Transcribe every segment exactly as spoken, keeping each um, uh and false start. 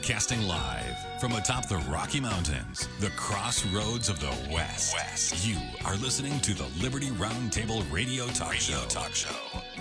Broadcasting live from atop the Rocky Mountains, the crossroads of the West. West. You are listening to the Liberty Roundtable Radio Talk Radio Show. Talk Show.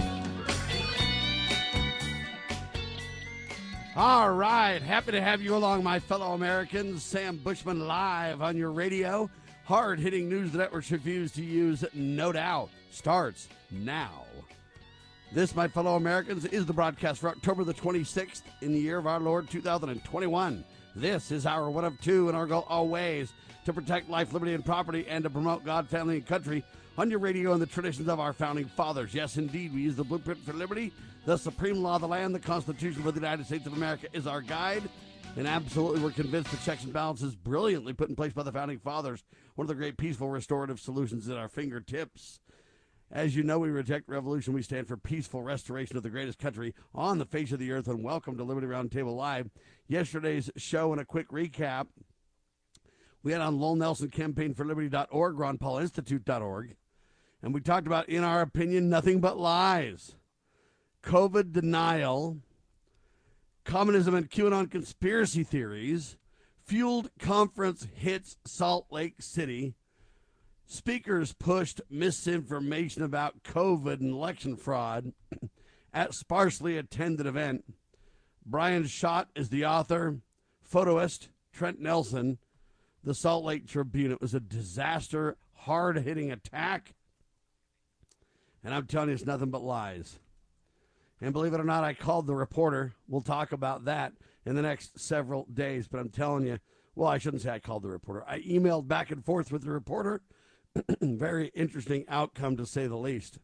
All right, happy to have you along, my fellow Americans. Sam Bushman live on your radio. Hard-hitting news the networks refuse to use, no doubt, starts now. This, my fellow Americans, is the broadcast for October the twenty-sixth in the year of our Lord two thousand twenty-one. This is our one of two, and our goal always to protect life, liberty, and property, and to promote God, family, and country on your radio and the traditions of our founding fathers. Yes, indeed, we use the blueprint for liberty. The supreme law of the land, the Constitution for the United States of America, is our guide. And absolutely, we're convinced the checks and balances brilliantly put in place by the founding fathers, one of the great peaceful restorative solutions at our fingertips. As you know, we reject revolution. We stand for peaceful restoration of the greatest country on the face of the earth. And welcome to Liberty Roundtable Live. Yesterday's show and a quick recap. We had on Lowell Nelson Campaign for Liberty dot org, Ron Paul Institute dot org. And we talked about, in our opinion, nothing but lies. COVID denial, communism and QAnon conspiracy theories, fueled conference hits Salt Lake City, speakers pushed misinformation about COVID and election fraud at sparsely attended event. Brian Schott is the author, photoist, Trent Nelson, the Salt Lake Tribune. It was a disaster, hard-hitting attack, and I'm telling you, it's nothing but lies. And believe it or not, I called the reporter. We'll talk about that in the next several days. But I'm telling you, well, I shouldn't say I called the reporter. I emailed back and forth with the reporter. Very interesting outcome, to say the least.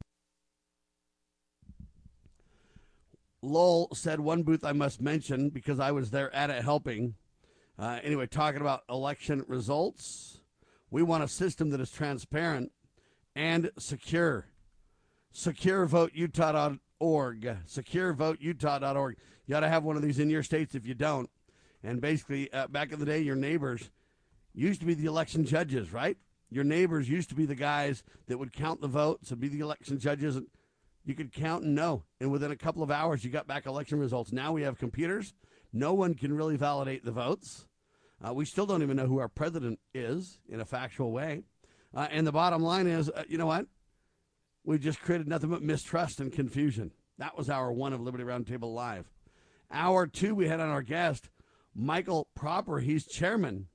Lowell said one booth I must mention because I was there at it helping. Uh, anyway, talking about election results. We want a system that is transparent and secure. secure vote utah dot org. secure vote utah dot org. You ought to have one of these in your states if you don't. And basically, uh, back in the day, your neighbors used to be the election judges, right? Your neighbors used to be the guys that would count the votes and be the election judges. And you could count and know. And within a couple of hours, you got back election results. Now we have computers. No one can really validate the votes. Uh, we still don't even know who our president is in a factual way. Uh, and the bottom line is, uh, you know what? We just created nothing but mistrust and confusion. That was hour one of Liberty Roundtable Live. Hour two, we had on our guest, Michael Proper. He's chairman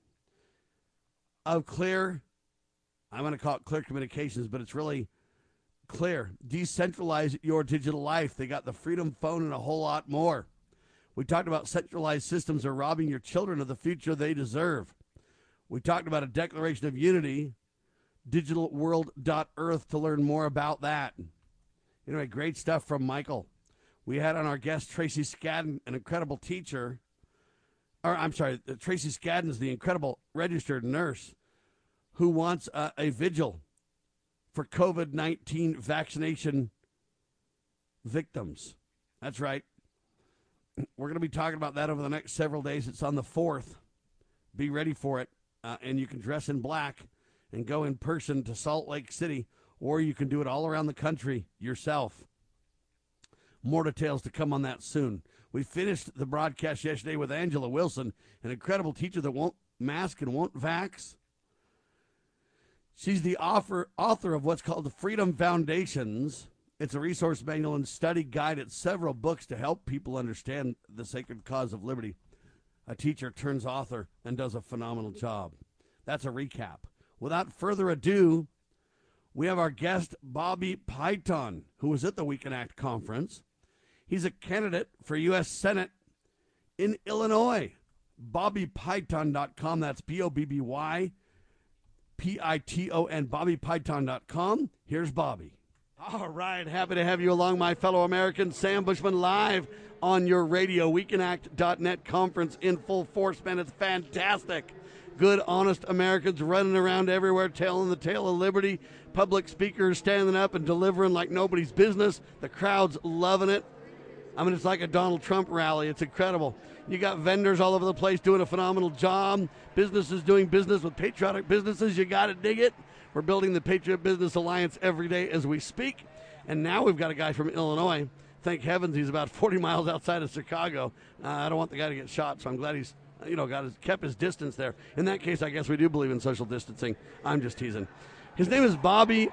of Clear, I'm going to call it Clear Communications, but it's really Clear. Decentralize your digital life. They got the Freedom Phone and a whole lot more. We talked about centralized systems are robbing your children of the future they deserve. We talked about a declaration of unity, digital world dot earth, to learn more about that. Anyway, great stuff from Michael. We had on our guest Tracy Skadden, an incredible teacher. Or I'm sorry, Tracy Skadden is the incredible registered nurse who wants a, a vigil for COVID nineteen vaccination victims. That's right. We're going to be talking about that over the next several days. It's on the fourth. Be ready for it. Uh, and you can dress in black and go in person to Salt Lake City, or you can do it all around the country yourself. More details to come on that soon. We finished the broadcast yesterday with Angela Wilson, an incredible teacher that won't mask and won't vax. She's the author, author of what's called the Freedom Foundations. It's a resource manual and study guide. It's several books to help people understand the sacred cause of liberty. A teacher turns author and does a phenomenal job. That's a recap. Without further ado, we have our guest, Bobby Piton, who was at the We Can Act conference. He's a candidate for U S Senate in Illinois. Bobby Piton dot com. That's B O B B Y P I T O N. Bobby Piton dot com. Here's Bobby. All right. Happy to have you along, my fellow Americans. Sam Bushman live on your radio. We Can Act dot net conference in full force, man. It's fantastic. Good, honest Americans running around everywhere telling the tale of liberty. Public speakers standing up and delivering like nobody's business. The crowd's loving it. I mean, it's like a Donald Trump rally. It's incredible. You got vendors all over the place doing a phenomenal job. Businesses doing business with patriotic businesses. You got to dig it. We're building the Patriot Business Alliance every day as we speak. And now we've got a guy from Illinois thank heavens he's about forty miles outside of Chicago. Uh, I don't want the guy to get shot, so I'm glad he's you know got his, kept his distance there. In that case, I guess we do believe in social distancing. I'm just teasing. His name is Bobby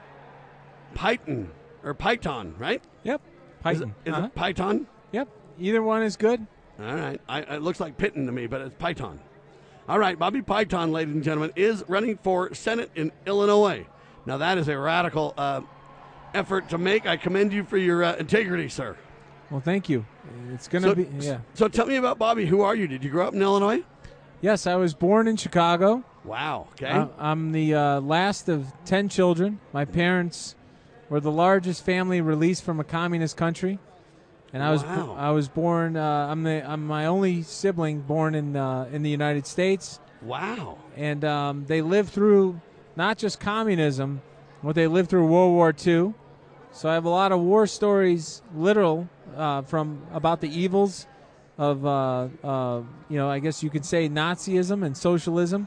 Python or Python, right? Yep. Python. Is, it, is uh-huh. it Python? Yep. Either one is good. All right. I, it looks like Python to me, but it's Python. All right. Bobby Python, ladies and gentlemen, is running for Senate in Illinois. Now, that is a radical uh, effort to make. I commend you for your uh, integrity, sir. Well, thank you. It's going to so, be, yeah. So tell me about Bobby. Who are you? Did you grow up in Illinois? Yes, I was born in Chicago. Wow. Okay. I, I'm the uh, last of ten children. My parents were the largest family released from a communist country. And I was wow. I was born. Uh, I'm the I'm my only sibling born in uh, in the United States. Wow! And um, they lived through not just communism, but they lived through World War Two. So I have a lot of war stories, literal, uh, from about the evils of uh, uh, you know I guess you could say Nazism and socialism,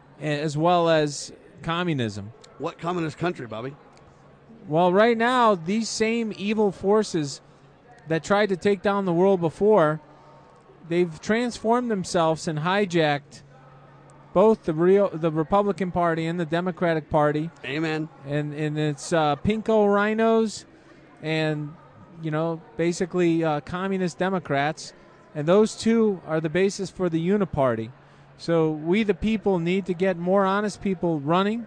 as well as communism. What communist country, Bobby? Well, right now these same evil forces that tried to take down the world before, they've transformed themselves and hijacked both the real, the Republican Party and the Democratic Party. Amen. And and it's uh, pinko rhinos, and you know basically uh, communist Democrats, and those two are the basis for the Uniparty. So we the people need to get more honest people running,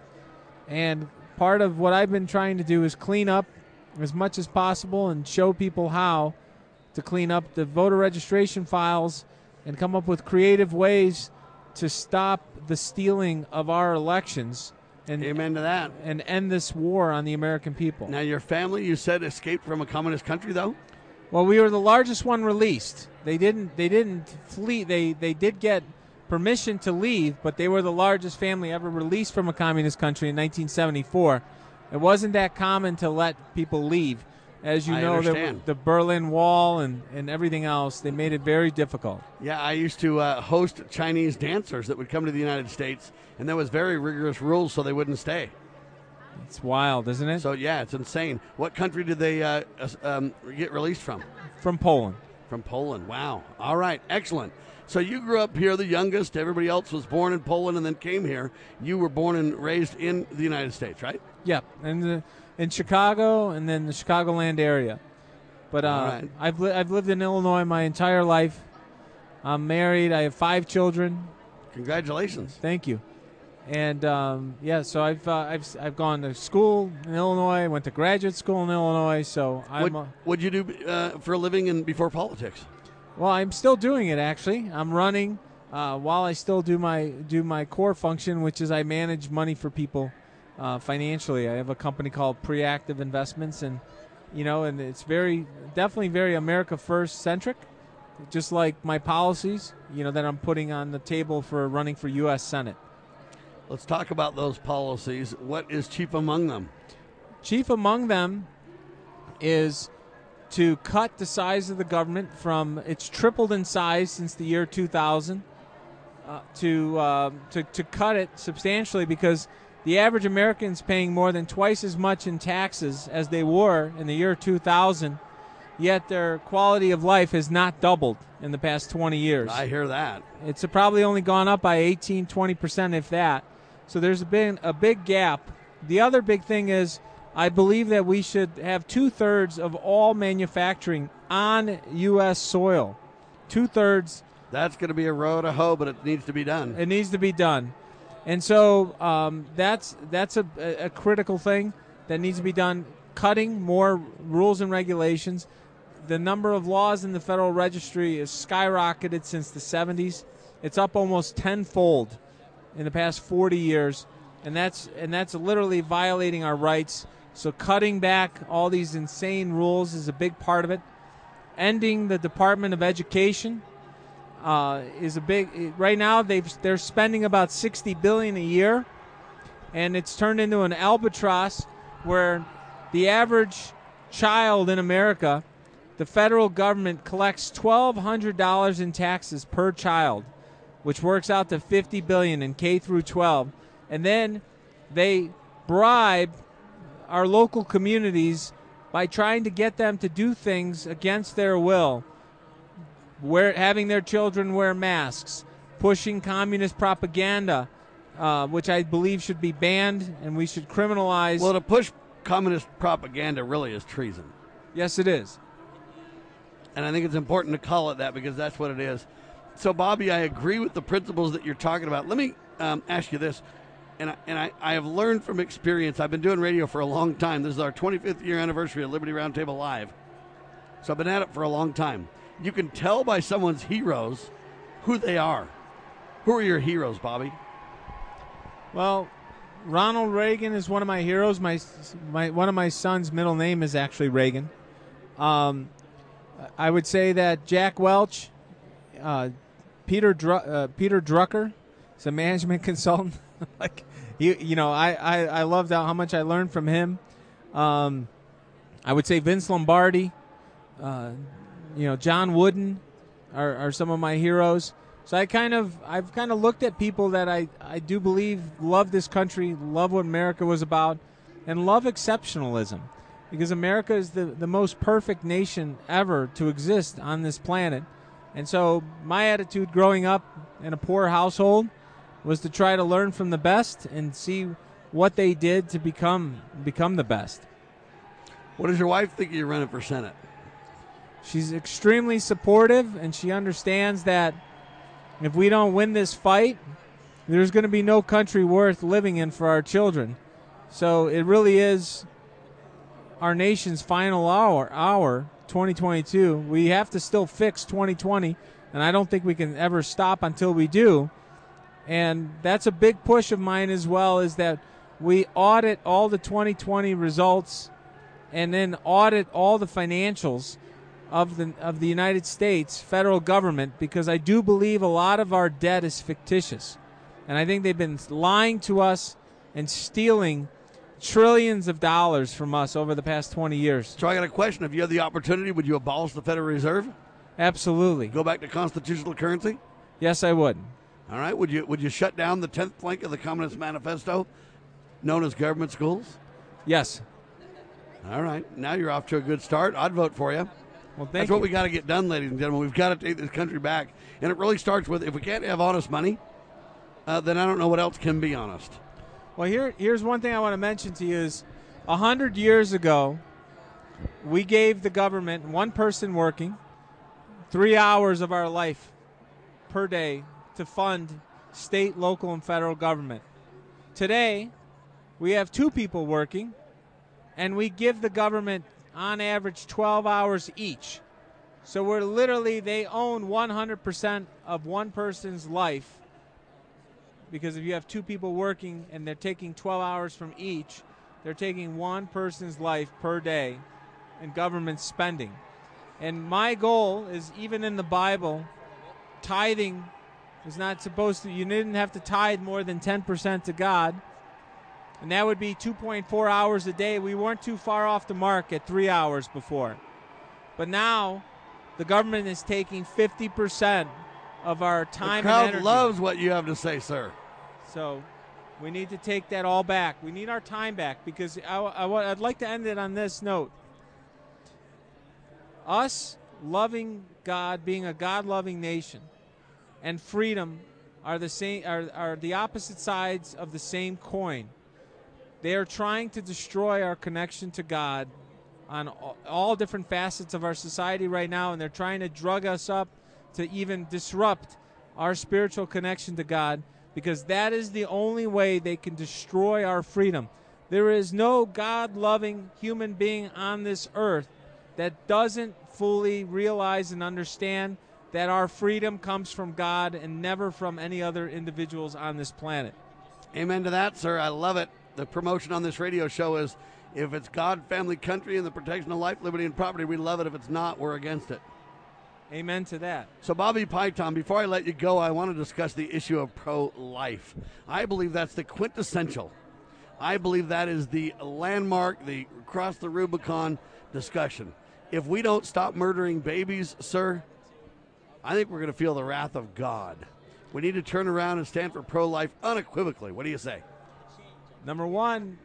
and part of what I've been trying to do is clean up as much as possible and show people how to clean up the voter registration files and come up with creative ways to stop the stealing of our elections and amen to that and end this war on the American people. Now, your family, you said, escaped from a communist country, though? Well, we were the largest one released. They didn't they didn't flee. They they did get permission to leave, but they were the largest family ever released from a communist country in nineteen seventy-four. It wasn't that common to let people leave. As you I know, the, the Berlin Wall and, and everything else, they made it very difficult. Yeah, I used to uh, host Chinese dancers that would come to the United States, and there was very rigorous rules so they wouldn't stay. It's wild, isn't it? So, yeah, it's insane. What country did they uh, um, get released from? From Poland. From Poland. Wow. All right. Excellent. So you grew up here, the youngest. Everybody else was born in Poland and then came here. You were born and raised in the United States, right? Yep, and in, in Chicago and then the Chicagoland area. But uh, right. I've li- I've lived in Illinois my entire life. I'm married. I have five children. Congratulations. Thank you. And um, yeah, so I've uh, I've I've gone to school in Illinois. Went to graduate school in Illinois. So I'm. What would you do uh, for a living in before politics? Well, I'm still doing it, actually. I'm running uh, while I still do my do my core function, which is I manage money for people uh, financially. I have a company called Preactive Investments, and you know, and it's very definitely very America First centric, just like my policies, you know, that I'm putting on the table for running for U S Senate. Let's talk about those policies. What is chief among them? Chief among them is to cut the size of the government from, it's tripled in size since the year two thousand, uh, to, uh, to to cut it substantially, because the average American is paying more than twice as much in taxes as they were in the year two thousand, yet their quality of life has not doubled in the past twenty years. I hear that. It's probably only gone up by eighteen, twenty percent, if that. So there's been a big gap. The other big thing is, I believe that we should have two-thirds of all manufacturing on U S soil. Two-thirds. That's going to be a row to hoe, but it needs to be done. It needs to be done. And so um, that's that's a, a critical thing that needs to be done, cutting more rules and regulations. The number of laws in the Federal Registry is skyrocketed since the seventies. It's up almost tenfold in the past forty years, and that's and that's literally violating our rights. So cutting back all these insane rules is a big part of it. Ending the Department of Education uh, is a big. Right now, they've they're spending about sixty billion dollars a year, and it's turned into an albatross where the average child in America, the federal government collects twelve hundred dollars in taxes per child, which works out to fifty billion dollars in K through twelve, and then they bribe our local communities by trying to get them to do things against their will, wear, having their children wear masks, pushing communist propaganda, uh, which I believe should be banned, and we should criminalize. Well, to push communist propaganda really is treason. Yes, it is. And I think it's important to call it that because that's what it is. So, Bobby, I agree with the principles that you're talking about. Let me um, ask you this. And, I, and I, I have learned from experience. I've been doing radio for a long time. This is our twenty-fifth year anniversary of Liberty Roundtable Live. So I've been at it for a long time. You can tell by someone's heroes who they are. Who are your heroes, Bobby? Well, Ronald Reagan is one of my heroes. My, my one of my son's middle name is actually Reagan. Um, I would say that Jack Welch, uh, Peter Dru- uh, Peter Drucker, is a management consultant. like you, you know, I, I, I loved how much I learned from him. Um, I would say Vince Lombardi, uh, you know, John Wooden are, are some of my heroes. So I kind of, I've kind of looked at people that I, I do believe love this country, love what America was about, and love exceptionalism. Because America is the, the most perfect nation ever to exist on this planet. And so my attitude growing up in a poor household was to try to learn from the best and see what they did to become become the best. What does your wife think of you running for Senate? She's extremely supportive, and she understands that if we don't win this fight, there's going to be no country worth living in for our children. So it really is our nation's final hour, hour, twenty twenty-two. We have to still fix twenty twenty, and I don't think we can ever stop until we do. And that's a big push of mine as well, is that we audit all the twenty twenty results and then audit all the financials of the of the United States federal government, because I do believe a lot of our debt is fictitious. And I think they've been lying to us and stealing trillions of dollars from us over the past twenty years. So I got a question. If you had the opportunity, would you abolish the Federal Reserve? Absolutely. Go back to constitutional currency? Yes, I would. All right. Would you would you shut down the tenth plank of the Communist Manifesto, known as government schools? Yes. All right. Now you're off to a good start. I'd vote for you. Well, thank That's you. what we got to get done, ladies and gentlemen. We've got to take this country back. And it really starts with, if we can't have honest money, uh, then I don't know what else can be honest. Well, here, here's one thing I want to mention to you is a hundred years ago, we gave the government, one person working, three hours of our life per day to fund state, local, and federal government. Today, we have two people working, and we give the government, on average, twelve hours each. So we're literally, they own one hundred percent of one person's life, because if you have two people working and they're taking twelve hours from each, they're taking one person's life per day in government spending. And my goal is, even in the Bible, tithing is not supposed to, you didn't have to tithe more than ten percent to God. And that would be two point four hours a day. We weren't too far off the mark at three hours before. But now, the government is taking fifty percent of our time the crowd and energy. loves what you have to say, sir. So we need to take that all back. We need our time back, because I, I, I'd like to end it on this note. Us loving God, being a God-loving nation, and freedom are the same, are, are the opposite sides of the same coin. They are trying to destroy our connection to God on all different facets of our society right now, and they're trying to drug us up to even disrupt our spiritual connection to God, because that is the only way they can destroy our freedom. There is no God-loving human being on this earth that doesn't fully realize and understand that our freedom comes from God and never from any other individuals on this planet. Amen to that, sir. I love it. The promotion on this radio show is, if it's God, family, country, and the protection of life, liberty, and property, we love it. If it's not, we're against it. Amen to that. So, Bobby Python, before I let you go, I want to discuss the issue of pro-life. I believe that's the quintessential. I believe that is the landmark, the cross the Rubicon discussion. If we don't stop murdering babies, sir, I think we're going to feel the wrath of God. We need to turn around and stand for pro-life unequivocally. What do you say? Number one,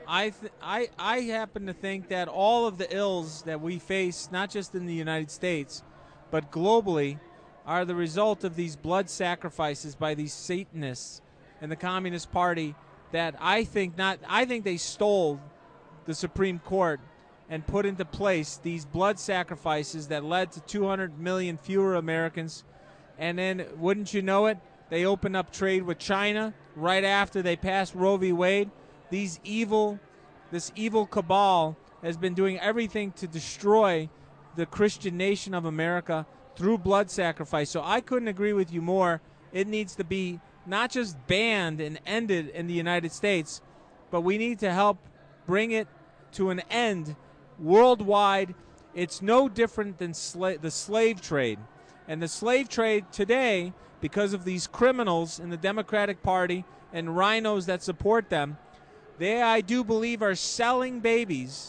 I, th- I, I happen to think that all of the ills that we face, not just in the United States, but globally, are the result of these blood sacrifices by these Satanists and the Communist Party that I think not I think they stole the Supreme Court and put into place these blood sacrifices that led to two hundred million fewer Americans. And then, wouldn't you know it, they opened up trade with China right after they passed Roe v. Wade. These evil, this evil cabal has been doing everything to destroy the Christian nation of America through blood sacrifice. So I couldn't agree with you more. It needs to be not just banned and ended in the United States, but we need to help bring it to an end worldwide. It's no different than sla- the slave trade. And the slave trade today, because of these criminals in the Democratic Party and rhinos that support them, they, I do believe, are selling babies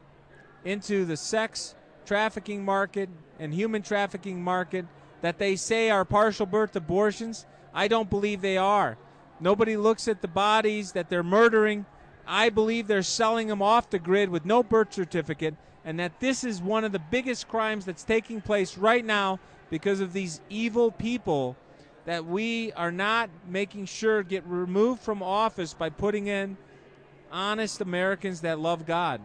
into the sex trafficking market and human trafficking market that they say are partial birth abortions. I don't believe they are. Nobody looks at the bodies that they're murdering. I believe they're selling them off the grid with no birth certificate, and that this is one of the biggest crimes that's taking place right now because of these evil people that we are not making sure get removed from office by putting in honest Americans that love God.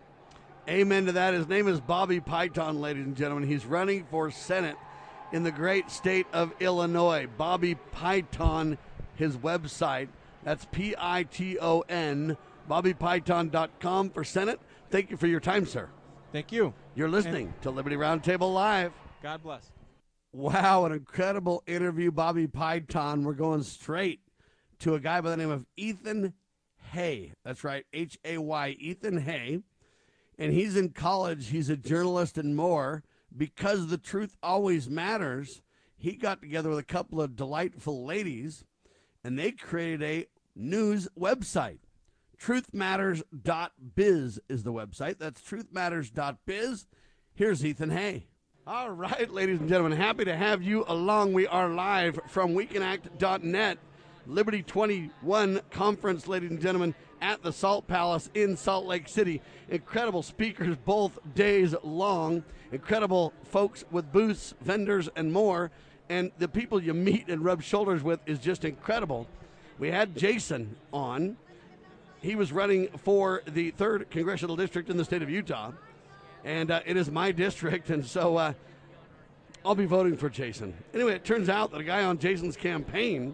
Amen to that. His name is Bobby Python, ladies and gentlemen. He's running for Senate in the great state of Illinois. Bobby Python, his website. That's P I T O N, bobby python dot com for Senate. Thank you for your time, sir. Thank you. You're listening and to Liberty Roundtable Live. God bless. Wow, an incredible interview, Bobby Python. We're going straight to a guy by the name of Ethan Hay. That's right, H A Y, Ethan Hay. And he's in college. He's a journalist and more. Because the truth always matters, he got together with a couple of delightful ladies, and they created a news website. truth matters dot biz is the website. That's truth matters dot biz. Here's Ethan Hay. All right, ladies and gentlemen, happy to have you along. We are live from we can act dot net, Liberty twenty-one conference, ladies and gentlemen, at the Salt Palace in Salt Lake City. Incredible speakers both days long. Incredible folks with booths, vendors, and more. And the people you meet and rub shoulders with is just incredible. We had Jason on. He was running for the third congressional district in the state of Utah. And uh, it is my district, and so uh, I'll be voting for Jason. Anyway, it turns out that a guy on Jason's campaign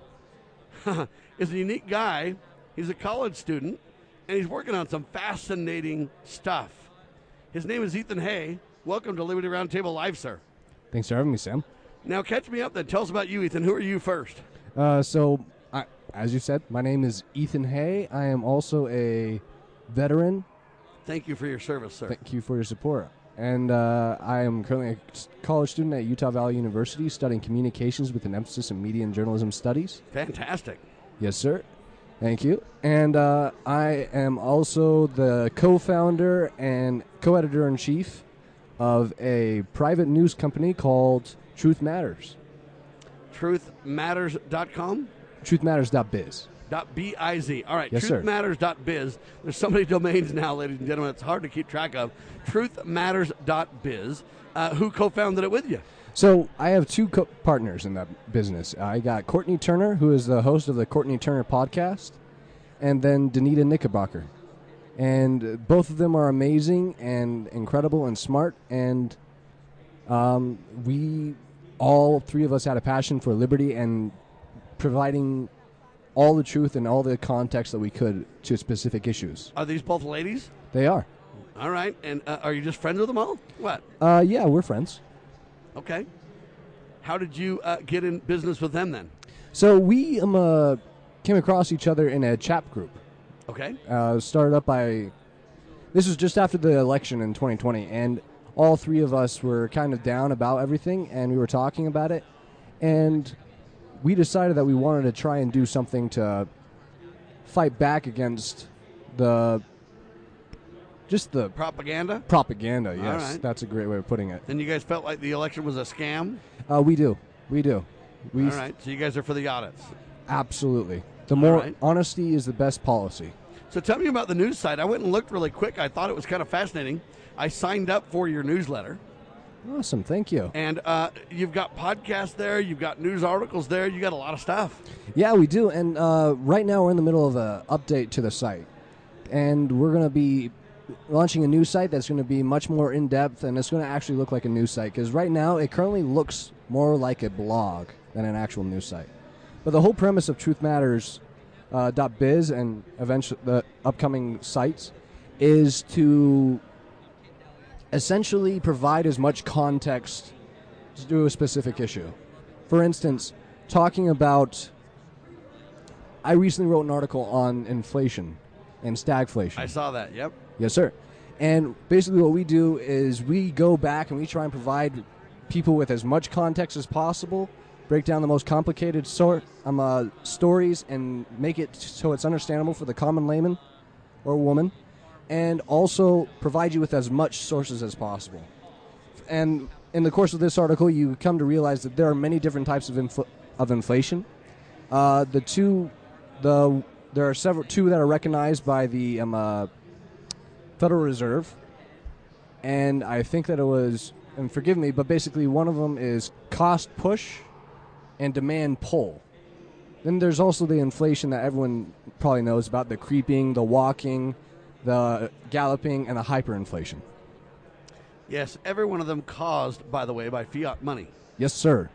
is a unique guy. He's a college student, and he's working on some fascinating stuff. His name is Ethan Hay. Welcome to Liberty Roundtable Live, sir. Thanks for having me, Sam. Now, catch me up then. Tell us about you, Ethan. Who are you first? Uh, so, I, as you said, my name is Ethan Hay. I am also a veteran. Thank you for your service, sir. Thank you for your support. And uh, I am currently a college student at Utah Valley University studying communications with an emphasis in media and journalism studies. Fantastic. Yes, sir. Thank you. And uh, I am also the co-founder and co-editor-in-chief of a private news company called Truth Matters. truth matters dot com? truth matters dot biz. Dot B I Z. All right, Yes, truth sir. matters dot biz. There's so many domains now, ladies and gentlemen, it's hard to keep track of. truth matters dot biz. Uh, who co-founded it with you? So I have two co- partners in that business. I got Courtney Turner, who is the host of the Courtney Turner podcast, and then Danita Knickerbocker. And both of them are amazing and incredible and smart. And um, we, all three of us, had a passion for liberty and providing all the truth and all the context that we could to specific issues. Are these both ladies? They are. All right, and uh, are you just friends with them all? What? Uh, yeah, we're friends. Okay. How did you uh, get in business with them then? So we um, uh, came across each other in a chat group. Okay. Uh, started up by, this was just after the election in twenty twenty, and all three of us were kind of down about everything, and we were talking about it, and we decided that we wanted to try and do something to fight back against the, just the Propaganda? propaganda, yes. right. That's a great way of putting it. And you guys felt like the election was a scam? Uh, we do. We do. We All right, so you guys are for the audits. Absolutely. The more right. honesty is the best policy. So tell me about the news site. I went and looked really quick. I thought it was kind of fascinating. I signed up for your newsletter. Awesome, thank you. And uh, you've got podcasts there. You've got news articles there. You got a lot of stuff. Yeah, we do. And uh, right now we're in the middle of an update to the site. And we're going to be launching a new site that's going to be much more in-depth, and it's going to actually look like a news site. Because right now it currently looks more like a blog than an actual news site. But the whole premise of Truth Matters uh, .biz and eventually the upcoming sites is to essentially provide as much context to a specific issue. For instance, talking about, I recently wrote an article on inflation and stagflation. I saw that, yep. Yes, sir. And basically what we do is we go back and we try and provide people with as much context as possible, break down the most complicated sort, um, uh, stories, and make it so it's understandable for the common layman or woman, and also provide you with as much sources as possible. And in the course of this article, you come to realize that there are many different types of infl- of inflation. Uh, the two, the there are several two that are recognized by the um, uh, Federal Reserve, and I think that it was, and forgive me, but basically one of them is cost push and demand pull. Then there's also the inflation that everyone probably knows about, the creeping, the walking, the galloping, and the hyperinflation. Yes, every one of them caused, by the way, by fiat money. Yes, sir.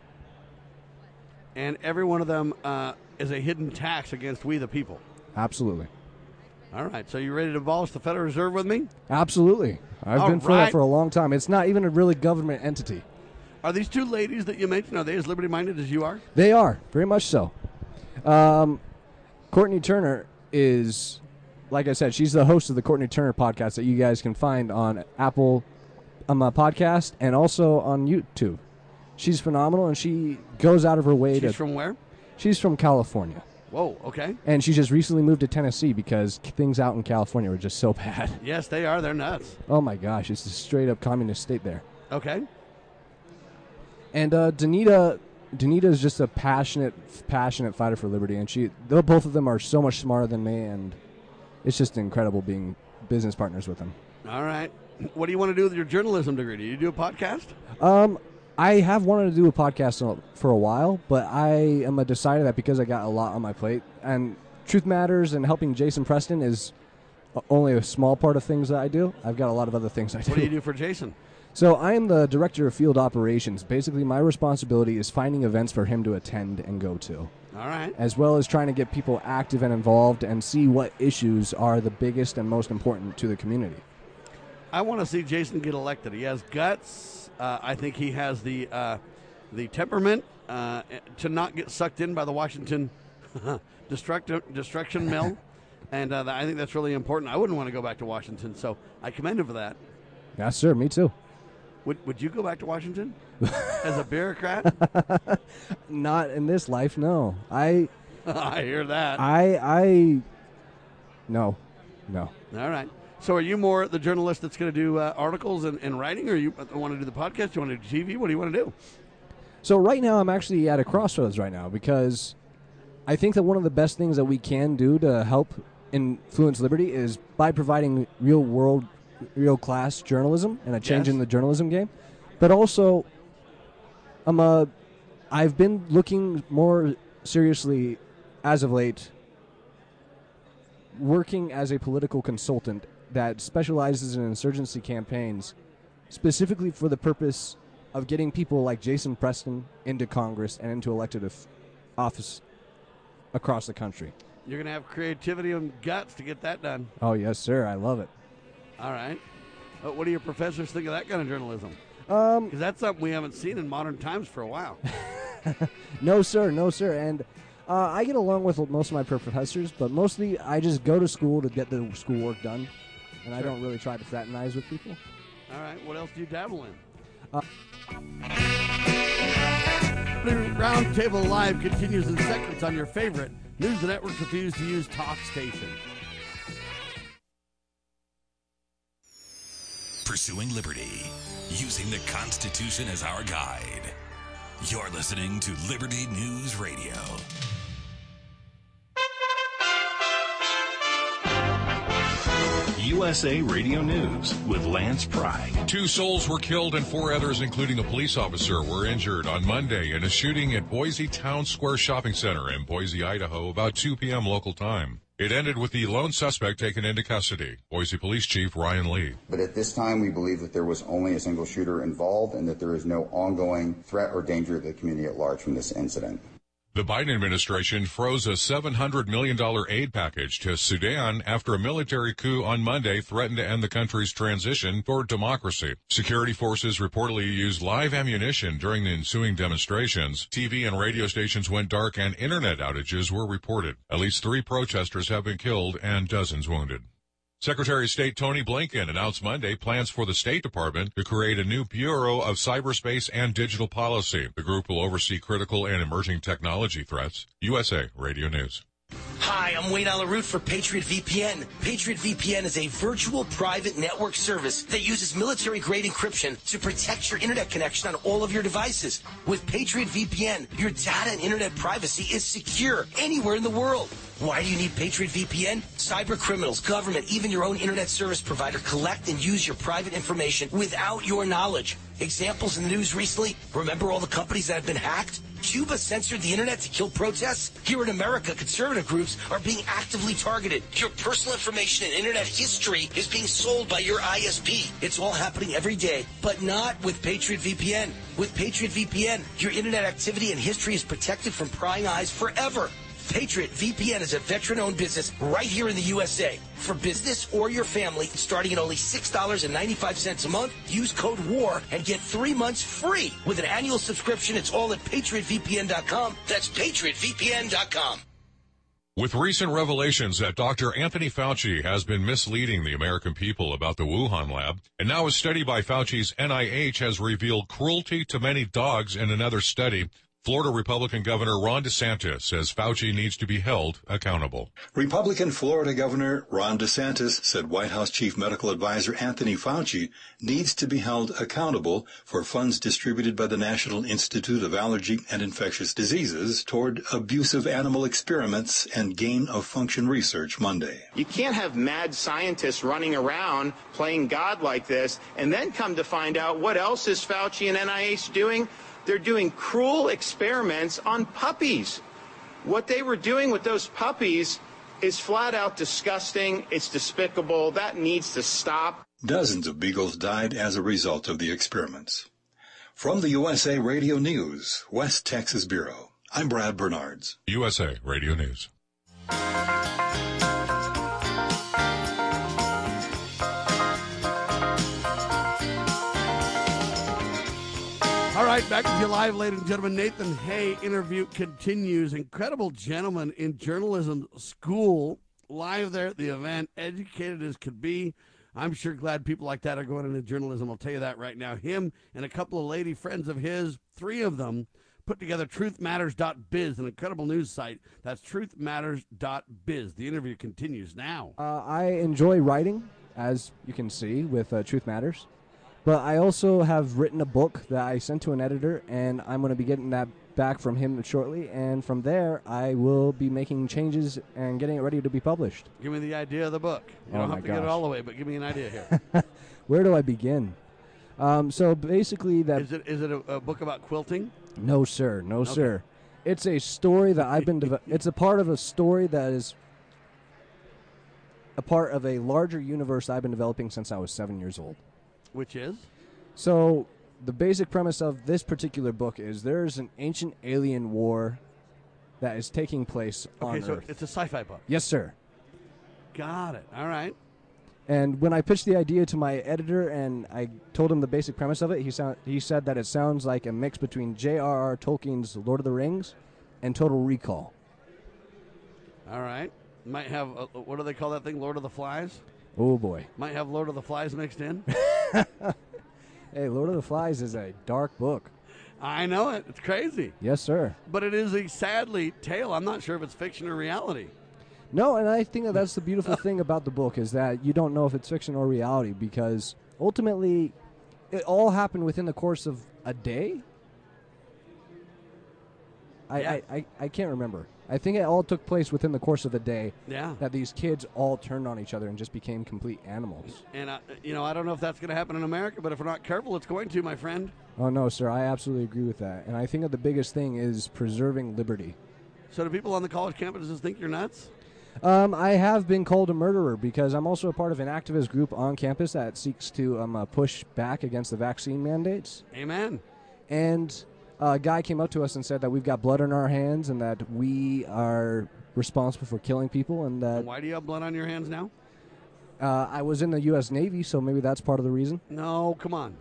And every one of them uh, is a hidden tax against we the people. Absolutely. All right, so you ready to abolish the Federal Reserve with me? Absolutely. I've All been for right. that for a long time. It's not even a really government entity. Are these two ladies that you mentioned, are they as liberty-minded as you are? They are, very much so. Um, Courtney Turner is, like I said, she's the host of the Courtney Turner podcast that you guys can find on Apple um, uh, Podcast and also on YouTube. She's phenomenal, and she goes out of her way She's to... from where? She's from California. Whoa, okay. And she just recently moved to Tennessee because things out in California were just so bad. Yes, they are. They're nuts. Oh, my gosh. It's a straight-up communist state there. Okay. And uh, Danita, Danita is just a passionate, passionate fighter for liberty, and she, though both of them are so much smarter than me, and it's just incredible being business partners with them. All right. What do you want to do with your journalism degree? Do you do a podcast? Um, I have wanted to do a podcast for a while, but I am a decided that because I got a lot on my plate, and Truth Matters and helping Jason Preston is only a small part of things that I do. I've got a lot of other things I do. What do you do for Jason? So I am the director of field operations. Basically, my responsibility is finding events for him to attend and go to. All right. As well as trying to get people active and involved and see what issues are the biggest and most important to the community. I want to see Jason get elected. He has guts. Uh, I think he has the uh, the temperament uh, to not get sucked in by the Washington destruct- destruction mill. And uh, I think that's really important. I wouldn't want to go back to Washington, so I commend him for that. Yes, sir. Me too. Would Would you go back to Washington as a bureaucrat? Not in this life, no. I, I hear that. I, I, no, no. All right. So are you more the journalist that's going to do uh, articles and, and writing, or you want to do the podcast? You want to do T V? What do you want to do? So right now I'm actually at a crossroads right now because I think that one of the best things that we can do to help influence liberty is by providing real world, real class journalism and a change Yes. in the journalism game. But also, I'm a, I've been looking more seriously as of late, working as a political consultant that specializes in insurgency campaigns, specifically for the purpose of getting people like Jason Preston into Congress and into elected of- office across the country. You're going to have creativity and guts to get that done. Oh, yes, sir. I love it. All right. Uh, what do your professors think of that kind of journalism? Um, Because that's something we haven't seen in modern times for a while. no, sir. No, sir. And uh, I get along with most of my professors, but mostly I just go to school to get the schoolwork done, and I Sure. don't really try to fraternize with people. All right. What else do you dabble in? Uh, Roundtable Live continues in seconds on your favorite News the Network refused to use talk station. Pursuing liberty, using the Constitution as our guide. You're listening to Liberty News Radio. U S A Radio News with Lance Pride. Two souls were killed and four others, including a police officer, were injured on Monday in a shooting at Boise Town Square Shopping Center in Boise, Idaho, about two p.m. local time. It ended with the lone suspect taken into custody, Boise Police Chief Ryan Lee. But at this time, we believe that there was only a single shooter involved and that there is no ongoing threat or danger to the community at large from this incident. The Biden administration froze a seven hundred million dollars aid package to Sudan after a military coup on Monday threatened to end the country's transition toward democracy. Security forces reportedly used live ammunition during the ensuing demonstrations. T V and radio stations went dark and internet outages were reported. At least three protesters have been killed and dozens wounded. Secretary of State Tony Blinken announced Monday plans for the State Department to create a new Bureau of Cyberspace and Digital Policy. The group will oversee critical and emerging technology threats. U S A Radio News. Hi, I'm Wayne Alaroot for Patriot V P N. Patriot V P N is a virtual private network service that uses military-grade encryption to protect your internet connection on all of your devices. With Patriot V P N, your data and internet privacy is secure anywhere in the world. Why do you need Patriot V P N? Cyber criminals, government, even your own internet service provider collect and use your private information without your knowledge. Examples in the news recently, remember all the companies that have been hacked? Cuba censored the internet to kill protests? Here in America, conservative groups are being actively targeted. Your personal information and internet history is being sold by your I S P. It's all happening every day, but not with Patriot V P N. With Patriot V P N, your internet activity and history is protected from prying eyes forever. Patriot V P N is a veteran-owned business right here in the U S A. For business or your family, starting at only six dollars and ninety-five cents a month, use code WAR and get three months free. With an annual subscription, it's all at patriot v p n dot com. That's patriot v p n dot com. With recent revelations that Doctor Anthony Fauci has been misleading the American people about the Wuhan lab, and now a study by Fauci's N I H has revealed cruelty to many dogs in another study, Florida Republican Governor Ron DeSantis says Fauci needs to be held accountable. Republican Florida Governor Ron DeSantis said White House Chief Medical Advisor Anthony Fauci needs to be held accountable for funds distributed by the National Institute of Allergy and Infectious Diseases toward abusive animal experiments and gain-of-function research Monday. You can't have mad scientists running around playing God like this and then come to find out what else is Fauci and N I H doing. They're doing cruel experiments on puppies. What they were doing with those puppies is flat out disgusting. It's despicable. That needs to stop. Dozens of beagles died as a result of the experiments. From the U S A Radio News, West Texas Bureau, I'm Brad Bernards. U S A Radio News. All right, back with you live, ladies and gentlemen. Nathan Hay interview continues. Incredible gentleman in journalism school, live there at the event, educated as could be. I'm sure glad people like that are going into journalism. I'll tell you that right now. Him and a couple of lady friends of his, three of them, put together truth matters dot biz, an incredible news site. That's truth matters dot biz. The interview continues now. Uh, I enjoy writing, as you can see, with uh, Truth Matters. But I also have written a book that I sent to an editor, and I'm going to be getting that back from him shortly. And from there, I will be making changes and getting it ready to be published. Give me the idea of the book. You oh don't my have to gosh. get it all the way, but give me an idea here. Where do I begin? Um, so basically, that is it is it a, a book about quilting? No, sir. No, okay. sir. It's a story that I've been. Deve- it's a part of a story that is a part of a larger universe I've been developing since I was seven years old. Which is? So, the basic premise of this particular book is there is an ancient alien war that is taking place okay, on so Earth. It's a sci-fi book. Yes, sir. Got it. All right. And when I pitched the idea to my editor and I told him the basic premise of it, he, sound, he said that it sounds like a mix between J R R Tolkien's Lord of the Rings and Total Recall. All right. Might have, a, what do they call that thing, Lord of the Flies? Oh, boy. Might have Lord of the Flies mixed in. Hey, Lord of the Flies is a dark book. I know it. It's crazy. Yes, sir. But it is a sadly tale. I'm not sure if it's fiction or reality. No, and I think that that's the beautiful thing about the book is that you don't know if it's fiction or reality because ultimately it all happened within the course of a day. I, Yeah. I, I, I can't remember. I think it all took place within the course of a day. Yeah. That these kids all turned on each other and just became complete animals. And, uh, you know, I don't know if that's going to happen in America, but if we're not careful, it's going to, my friend. Oh, no, sir. I absolutely agree with that. And I think that the biggest thing is preserving liberty. So do people on the college campuses think you're nuts? Um, I have been called a murderer because I'm also a part of an activist group on campus that seeks to um, uh, push back against the vaccine mandates. Amen. And a guy came up to us and said that we've got blood on our hands and that we are responsible for killing people. And that And why do you have blood on your hands now? uh, I was in the U S Navy, so maybe that's part of the reason. No, come on.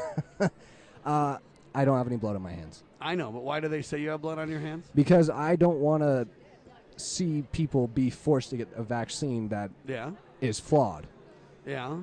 uh, I don't have any blood on my hands. I know, but why do they say you have blood on your hands? Because I don't want to see people be forced to get a vaccine that Yeah. is flawed. Yeah.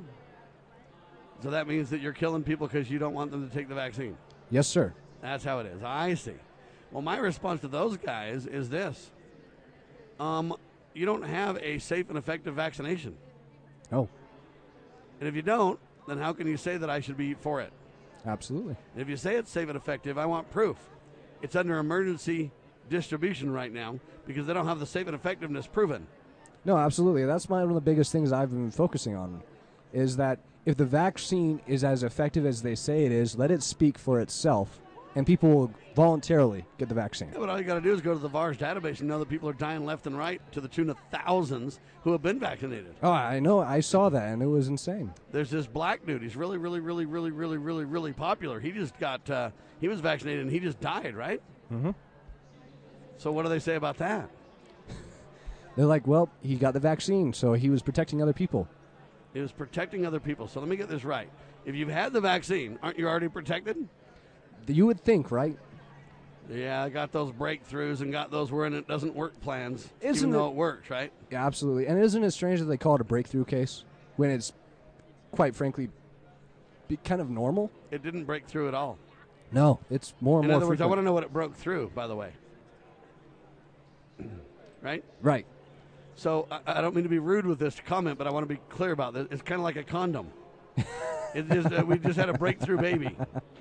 So that means that you're killing people because you don't want them to take the vaccine. Yes, sir. That's how it is. I see. Well, my response to those guys is this. Um, you don't have a safe and effective vaccination. Oh. And if you don't, then how can you say that I should be for it? Absolutely. And if you say it's safe and effective, I want proof. It's under emergency distribution right now because they don't have the safe and effectiveness proven. No, absolutely. That's my, one of the biggest things I've been focusing on is that if the vaccine is as effective as they say it is, let it speak for itself, and people will voluntarily get the vaccine. Yeah, but all you got to do is go to the V A R S database and know that people are dying left and right to the tune of thousands who have been vaccinated. Oh, I know. I saw that, and it was insane. There's this black dude. He's really, really, really, really, really, really, really popular. He just got, uh, he was vaccinated and he just died, right? Mm-hmm. So what do they say about that? They're like, well, he got the vaccine, so he was protecting other people. He was protecting other people. So let me get this right. If you've had the vaccine, aren't you already protected? You would think, right? Yeah, I got those breakthroughs and got those where it doesn't work plans, Isn't even though it- it works, right? Yeah, absolutely. And isn't it strange that they call it a breakthrough case when it's, quite frankly, be kind of normal? It didn't break through at all. No, it's more and In more other words, I frequent. want to know what it broke through, by the way. Right? Right. So I, I don't mean to be rude with this comment, but I want to be clear about this. It's kind of like a condom. It just, uh, we just had a breakthrough baby.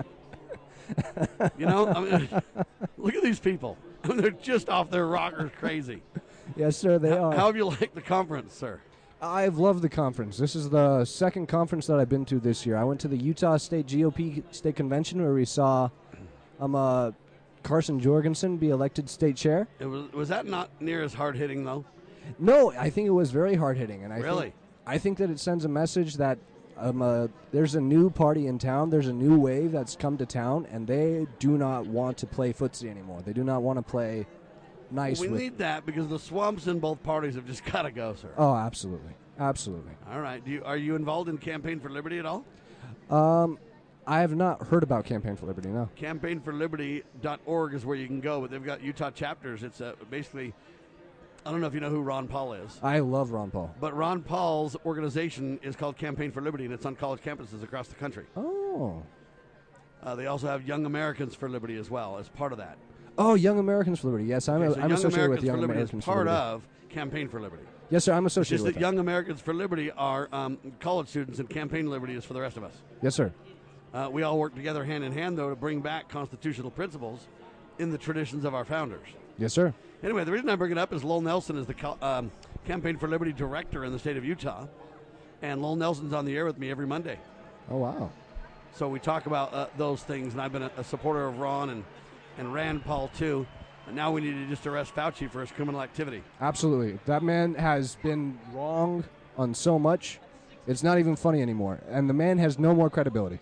You know, I mean, look at these people. I mean, they're just off their rockers crazy. Yes, sir, they How, are. how have you liked the conference, sir? I've loved the conference. This is the second conference that I've been to this year. I went to the Utah State G O P State Convention where we saw um, uh, Carson Jorgensen be elected state chair. It was was that not near as hard hitting though? No, I think it was very hard hitting, and I Really? think, I think that it sends a message that um, uh, there's a new party in town. There's a new wave that's come to town, and they do not want to play footsie anymore. They do not want to play nice. We with, need that because the swamps in both parties have just got to go, sir. Oh, absolutely, absolutely. All right. Do you, are you involved in Campaign for Liberty at all? Um, I have not heard about Campaign for Liberty. No. campaign for liberty dot org is where you can go, but they've got Utah chapters. It's uh, basically, I don't know if you know who Ron Paul is. I love Ron Paul. But Ron Paul's organization is called Campaign for Liberty, and it's on college campuses across the country. Oh. Uh, they also have Young Americans for Liberty as well as part of that. Oh, Young Americans for Liberty. Yes, I'm, Okay, a, so I'm Young associated Americans with Young for Liberty Americans is for part Liberty. of Campaign for Liberty. Yes, sir. I'm It's associated just with that that. Young Americans for Liberty are um, college students, and Campaign Liberty is for the rest of us. Yes, sir. Uh, we all work together hand in hand, though, to bring back constitutional principles in the traditions of our founders. Yes, sir. Anyway, the reason I bring it up is Lowell Nelson is the co- um, Campaign for Liberty director in the state of Utah, and Lowell Nelson's on the air with me every Monday. Oh, wow. So we talk about uh, those things, and I've been a, a supporter of Ron and, and Rand Paul, too. And now we need to just arrest Fauci for his criminal activity. Absolutely. That man has been wrong on so much. It's not even funny anymore. And the man has no more credibility.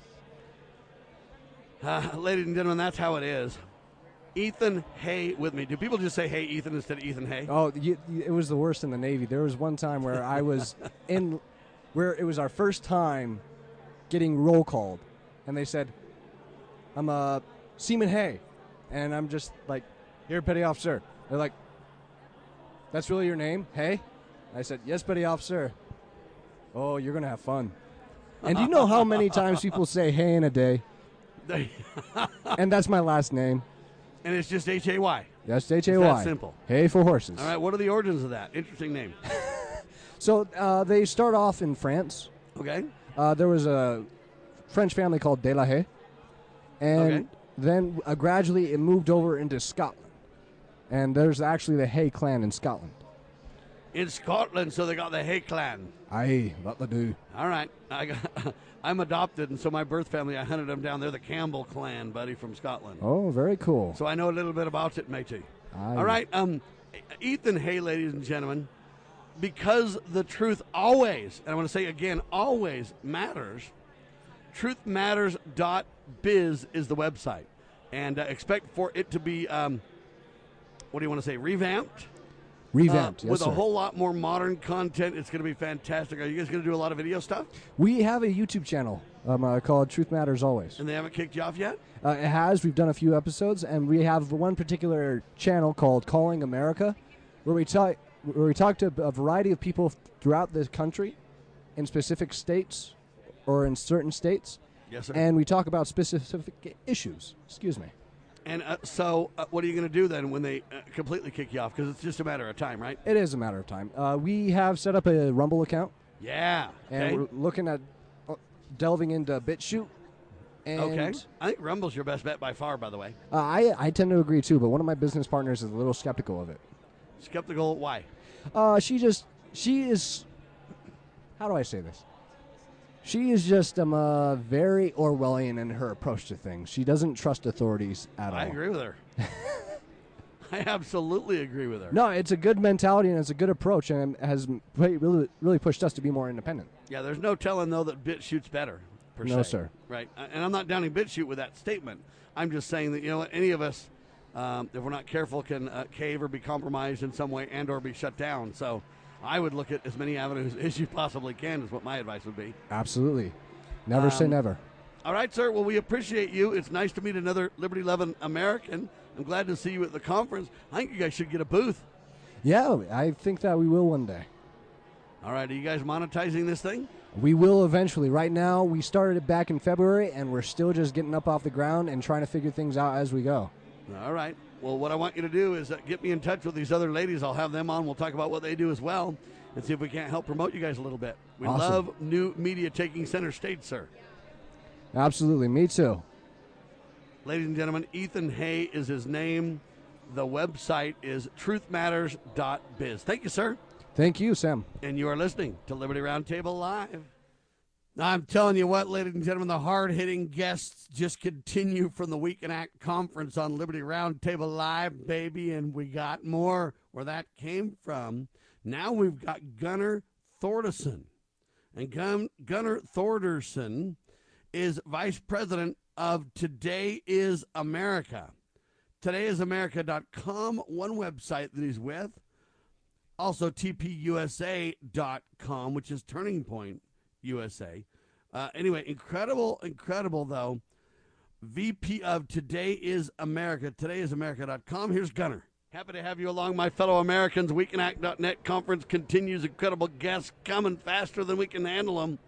Uh, ladies and gentlemen, that's how it is. Ethan Hay with me. Do people just say, hey, Ethan, instead of Ethan Hay? Oh, you, you- it was the worst in the Navy. There was one time where I was in, where it was our first time getting roll called. And they said, I'm a Seaman Hay. And I'm just like, here, petty officer. They're like, that's really your name, Hay? I said, yes, petty officer. Oh, you're going to have fun. And do you know how many times people say hey in a day? And that's my last name. And it's just H A Y. That's H A It's Y. that simple. Hay for horses. All right, what are the origins of that? Interesting name. So uh, they start off in France. Okay. Uh, there was a French family called De La Haye. And Okay. then uh, gradually it moved over into Scotland. And there's actually the Hay clan in Scotland. In Scotland, so they got the Hay clan. Aye, that they do. All right. I got, I'm adopted, and so my birth family, I hunted them down. They're the Campbell clan, buddy, from Scotland. Oh, very cool. So I know a little bit about it, matey. Aye. All right. Um, Ethan Hay, ladies and gentlemen, because the truth always, and I want to say again, always matters, truth matters dot biz is the website. And uh, expect for it to be, um, what do you want to say, revamped? Revamped, uh, yes, with sir. a whole lot more modern content. It's going to be fantastic. Are you guys going to do a lot of video stuff? We have a YouTube channel um, uh, called Truth Matters Always. And they haven't kicked you off yet? Uh, it has. We've done a few episodes, and we have one particular channel called Calling America, where we talk where we talk to a variety of people throughout the country, in specific states or in certain states. Yes, sir. And we talk about specific issues. Excuse me. And uh, so, uh, what are you going to do then when they uh, completely kick you off? Because it's just a matter of time, right? It is a matter of time. Uh, we have set up a Rumble account. Yeah. And Okay. we're looking at uh, delving into BitChute. And Okay. I think Rumble's your best bet by far, by the way. Uh, I, I tend to agree, too, but one of my business partners is a little skeptical of it. Skeptical? Why? Uh, she just, she is, how do I say this? She is just um, uh, very Orwellian in her approach to things. She doesn't trust authorities at I all. agree with her. I absolutely agree with her. No, it's a good mentality and it's a good approach, and has really, really pushed us to be more independent. Yeah, there's no telling, though, that BitChute's better, per No, se. sir. Right. And I'm not downing BitChute with that statement. I'm just saying that, you know what, any of us, um, if we're not careful, can uh, cave or be compromised in some way and or be shut down. So I would look at as many avenues as you possibly can is what my advice would be. Absolutely. Never say Um, never. All right, sir. Well, we appreciate you. It's nice to meet another Liberty-loving American. I'm glad to see you at the conference. I think you guys should get a booth. Yeah, I think that we will one day. All right. Are you guys monetizing this thing? We will eventually. Right now, we started it back in February, and we're still just getting up off the ground and trying to figure things out as we go. All right. Well, what I want you to do is uh, get me in touch with these other ladies. I'll have them on. We'll talk about what they do as well and see if we can't help promote you guys a little bit. We Awesome. love new media taking center stage, sir. Absolutely. Me too. Ladies and gentlemen, Ethan Hay is his name. The website is truth matters dot biz. Thank you, sir. Thank you, Sam. And you are listening to Liberty Roundtable Live. I'm telling you what, ladies and gentlemen, the hard-hitting guests just continue from the Week in Act conference on Liberty Roundtable Live, baby, and we got more where that came from. Now we've got Gunnar Thordarson. And Gun- Gunnar Thordarson is vice president of Today Is America. today is america dot com, one website that he's with. Also, T P U S A dot com, which is Turning Point U S A. Uh, anyway, incredible, incredible, though. V P of Today Is America, today is america dot com. Here's Gunnar. Happy to have you along, my fellow Americans. week in act dot net conference continues. Incredible guests coming faster than we can handle them.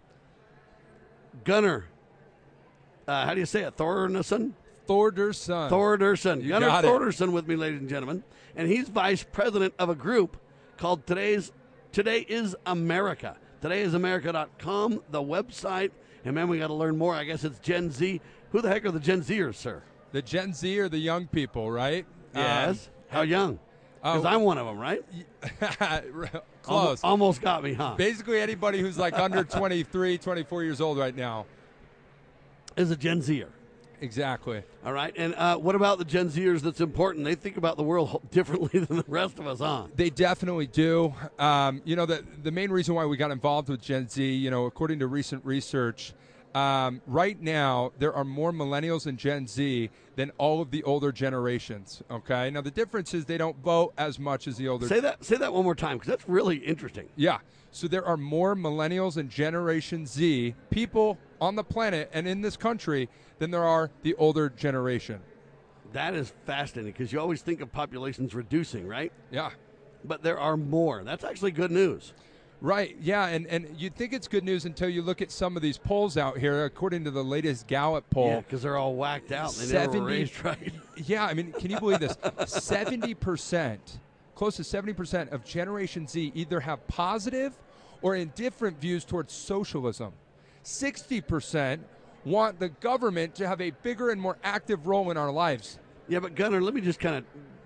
Gunnar, uh, how do you say it? Thordarson? Thordarson. Thordarson. You Gunnar got it. Thordarson with me, ladies and gentlemen. And he's vice president of a group called Today's Today Is America. today is america dot com, the website. And, man, we got to learn more. I guess it's Gen Z. Who the heck are the Gen Zers, sir? The Gen Z are the young people, right? Yes. Um, How young? Because Oh. I'm one of them, right? Close. Almost, almost got me, huh? Basically, anybody who's like under twenty-three, twenty-four years old right now. Is a Gen Zer. Exactly. All right. And uh, what about the Gen Zers that's important? They think about the world differently than the rest of us, huh? They definitely do. Um, you know, the, the main reason why we got involved with Gen Z, you know, according to recent research, um, right now there are more millennials and Gen Z than all of the older generations, okay? Now, the difference is they don't vote as much as the older. Say that, say that one more time, because that's really interesting. Yeah. So there are more millennials and Generation Z people on the planet and in this country than there are the older generation. That is fascinating, because you always think of populations reducing, right? Yeah. But there are more. That's actually good news. Right, yeah, and, and you'd think it's good news until you look at some of these polls out here. According to the latest Gallup poll, Yeah, because they're all whacked out. They never were raised right. Yeah, I mean, can you believe this? seventy percent, close to seventy percent of Generation Z either have positive or indifferent views towards socialism. sixty percent want the government to have a bigger and more active role in our lives. Yeah, but Gunnar, let me just kind of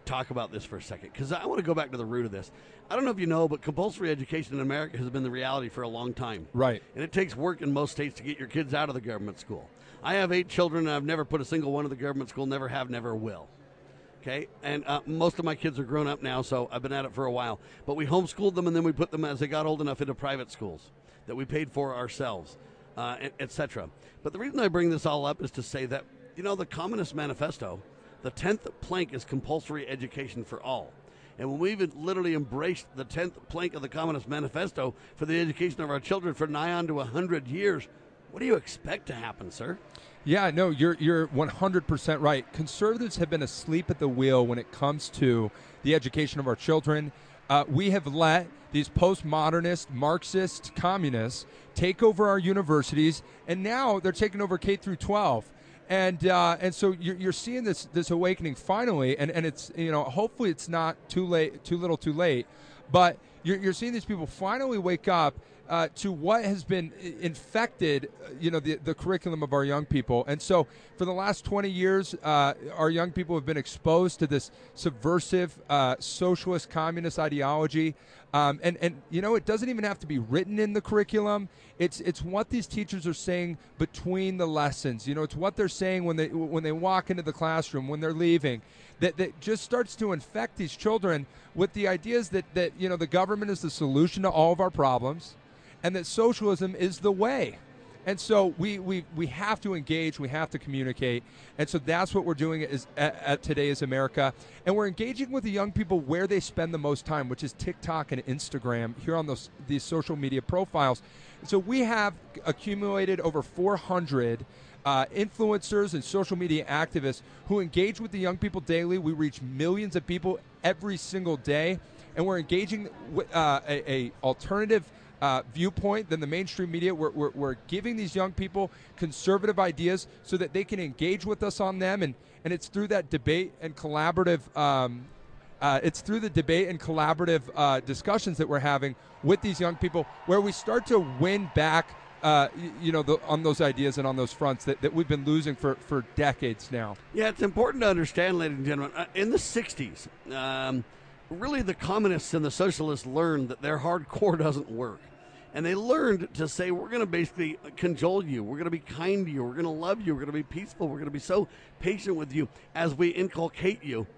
talk about this for a second because I want to go back to the root of this. I don't know if you know, but compulsory education in America has been the reality for a long time. Right. And it takes work in most states to get your kids out of the government school. I have eight children, and I've never put a single one in the government school, never have, never will. Okay? And uh, most of my kids are grown up now, so I've been at it for a while. But we homeschooled them, and then we put them, as they got old enough, into private schools that we paid for ourselves, uh, et cetera. But the reason I bring this all up is to say that, you know, the Communist Manifesto, the tenth plank is compulsory education for all. And when we've literally embraced the tenth plank of the Communist Manifesto for the education of our children for nigh on to one hundred years, what do you expect to happen, sir? Yeah, no, you're you're one hundred percent right. Conservatives have been asleep at the wheel when it comes to the education of our children. Uh, we have let these postmodernist, Marxist communists take over our universities, and now they're taking over K through twelve. And uh, and so you're, you're seeing this this awakening finally, and, and it's, you know, hopefully it's not too late, too little, too late. But you're, you're seeing these people finally wake up uh, to what has been infected, you know, the the curriculum of our young people. And so for the last twenty years, uh, our young people have been exposed to this subversive uh, socialist communist ideology. Um, and, and, you know, it doesn't even have to be written in the curriculum. It's it's what these teachers are saying between the lessons. You know, it's what they're saying when they when they walk into the classroom, when they're leaving, that, that just starts to infect these children with the ideas that, that, you know, the government is the solution to all of our problems and that socialism is the way. And so we, we, we have to engage, we have to communicate. And so that's what we're doing is at, at Today is America. And we're engaging with the young people where they spend the most time, which is TikTok and Instagram, here on those these social media profiles. So we have accumulated over four hundred uh, influencers and social media activists who engage with the young people daily. We reach millions of people every single day. And we're engaging with uh, a, a alternative Uh, viewpoint than the mainstream media. We're, we're, we're giving these young people conservative ideas so that they can engage with us on them, and, and it's through that debate and collaborative um, uh, it's through the debate and collaborative uh, discussions that we're having with these young people where we start to win back uh, you, you know the, on those ideas and on those fronts that, that we've been losing for, for decades now. Yeah, it's important to understand, ladies and gentlemen, uh, in the sixties, um, really the communists and the socialists learned that their hardcore doesn't work. And they learned to say, we're going to basically cajole you. We're going to be kind to you. We're going to love you. We're going to be peaceful. We're going to be so patient with you as we inculcate you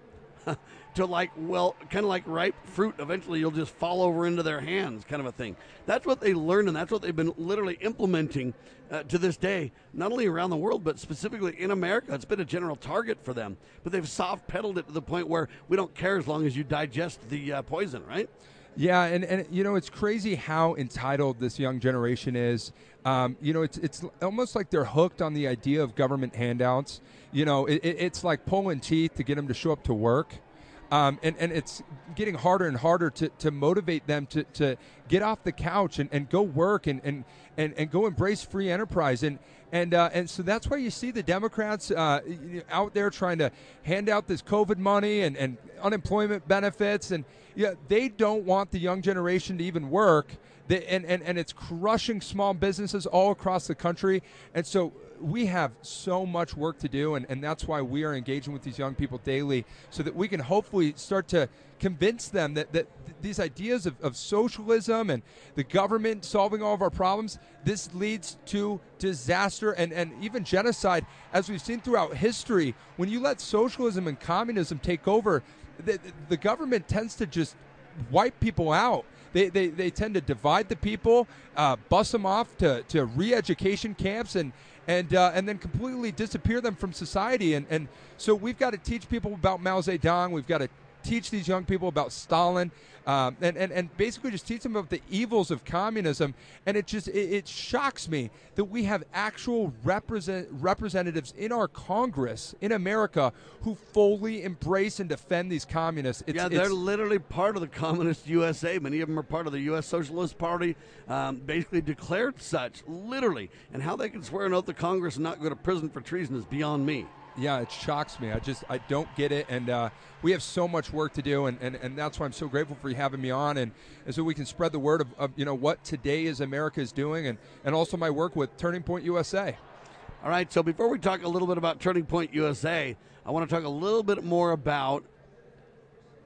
to, like, well, kind of like ripe fruit. Eventually you'll just fall over into their hands, kind of a thing. That's what they learned, and that's what they've been literally implementing uh, to this day, not only around the world, but specifically in America. It's been a general target for them. But they've soft-pedaled it to the point where we don't care as long as you digest the uh, poison, right? Yeah, and, and you know, it's crazy how entitled this young generation is. Um, you know, it's it's almost like they're hooked on the idea of government handouts. You know, it, it's like pulling teeth to get them to show up to work. Um, and, and it's getting harder and harder to, to motivate them to, to get off the couch and, and go work and, and, and, and go embrace free enterprise. And and uh, and so that's why you see the Democrats uh, out there trying to hand out this COVID money and, and unemployment benefits. And yeah, they don't want the young generation to even work. They, and, and, and it's crushing small businesses all across the country. And so we have so much work to do, and, and that's why we are engaging with these young people daily so that we can hopefully start to convince them that, that th- these ideas of, of socialism and the government solving all of our problems, this leads to disaster and, and even genocide, as we've seen throughout history. When you let socialism and communism take over, the, the government tends to just wipe people out. They, they, they tend to divide the people, uh, bus them off to, to re-education camps, and and uh, and then completely disappear them from society. And, and so we've got to teach people about Mao Zedong. We've got to teach these young people about Stalin, um, and, and, and basically just teach them about the evils of communism. And it just it, it shocks me that we have actual represent, representatives in our Congress in America who fully embrace and defend these communists. It's, yeah, they're it's, literally part of the Communist U S A. Many of them are part of the U S Socialist Party, um, basically declared such, literally. And how they can swear an oath to Congress and not go to prison for treason is beyond me. Yeah, it shocks me. I just, I don't get it. And uh, we have so much work to do, and, and, and that's why I'm so grateful for you having me on, and, and so we can spread the word of, of, you know, what Today is America is doing, and, and also my work with Turning Point U S A. All right, so before we talk a little bit about Turning Point U S A, I want to talk a little bit more about